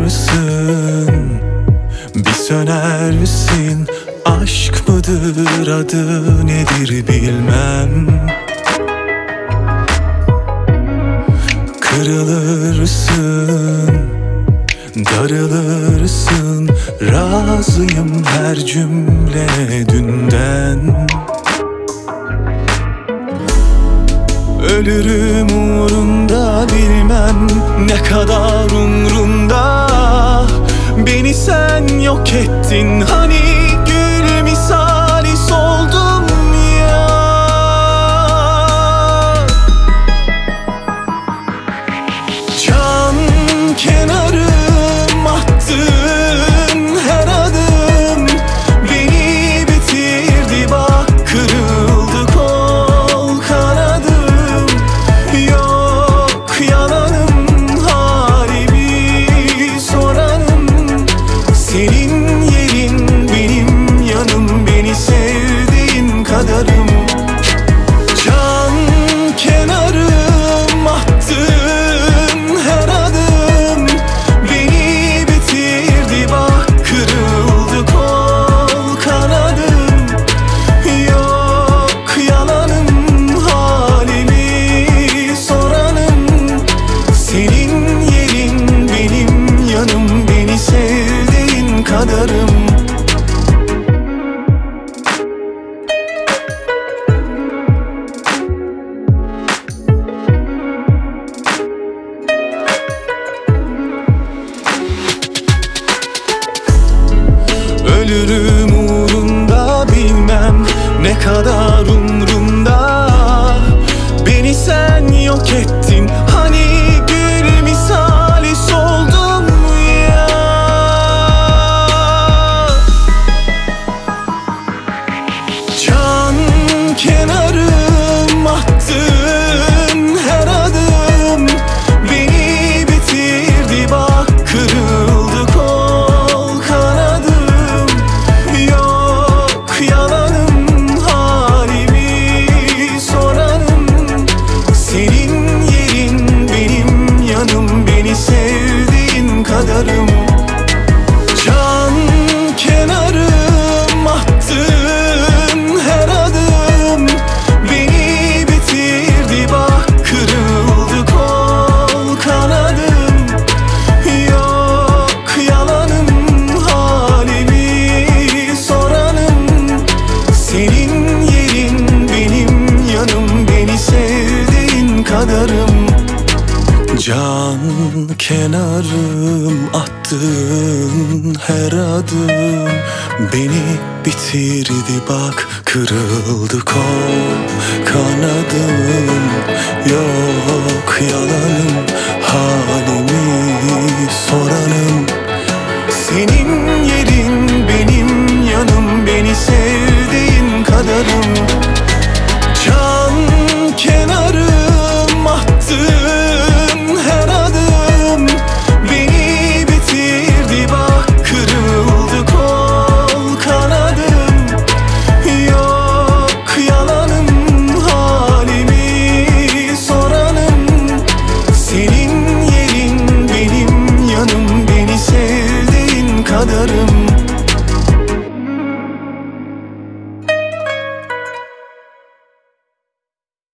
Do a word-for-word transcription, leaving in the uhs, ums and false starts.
yanarsın, bir sönersin. Aşk mıdır, adı nedir bilmem. Kırılırsın, darılırsın. Razıyım her cümle dünden. Ölürüm uğrunda, bilmem ne kadar umrunda. Beni sen yok ettin, hani gül misali soldum ya. Can kenarım, attığın her adım beni bitirdi bak, kırıldı kol kanadım. Yok yalanım, halimi soranım. Senin yerin benim yanım, beni sevdiğin kadarım. Can kenarım, attığın her adım beni bitirdi bak, kırıldı kol kanadım. Yok yalanım, halimi soranım. Senin yerin benim yanım, beni sevdiğin kadarım. Ölürüm uğrunda, bilmem ne kadar umrumda. Beni sen yok ettin, hani gül misali soldum ya. Can kenarım, attığın her adım beni bitirdi bak, kırıldı kol kanadım. Yok yalanım, halimi soranım. Senin yerin benim yanım, beni sevdiğin kadarım. Can kenarım, attığın her adım beni bitirdi bak, kırıldı kol kanadım. Yok yalanım, halimi soranım. Senin yerin benim yanım, beni sevdiğin kadarım. Can kenarım, attığın her adım beni bitirdi bak, kırıldı kol kanadım. Yok yalanım, halimi soranım. Senin yerin benim yanım, beni sevdiğin kadarım. Can kenarım, attığın her adım beni bitirdi bak, kırıldı kol kanadım. Yok yalanım, halimi soranım. Senin yerin benim yanım, beni sevdiğin kadarım.